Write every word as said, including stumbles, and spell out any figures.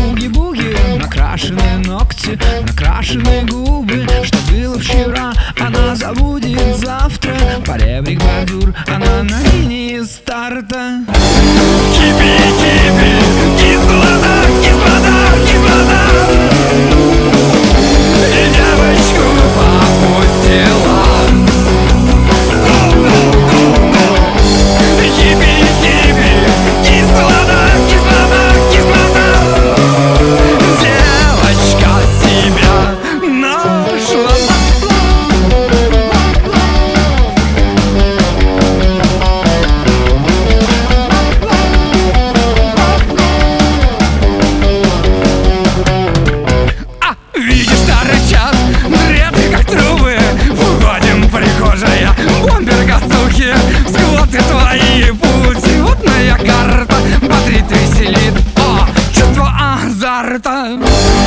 буги-буги, накрашенные ногти, накрашенные губы. Что было вчера, она забудет завтра. Поребрик, бордюр, она на линии старта. Кипи, кипи, кислота, кислота, кислота. И девочку попустила. Кипи, кипи, кислота, кислота, кислота. Девочка себя нашла. Видишь, торчат дреды, как трубы. Уходим, прихожая, бомбер, косухи. Сквоты твои пути, водная карта бодрит, веселит, о, чувство азарта.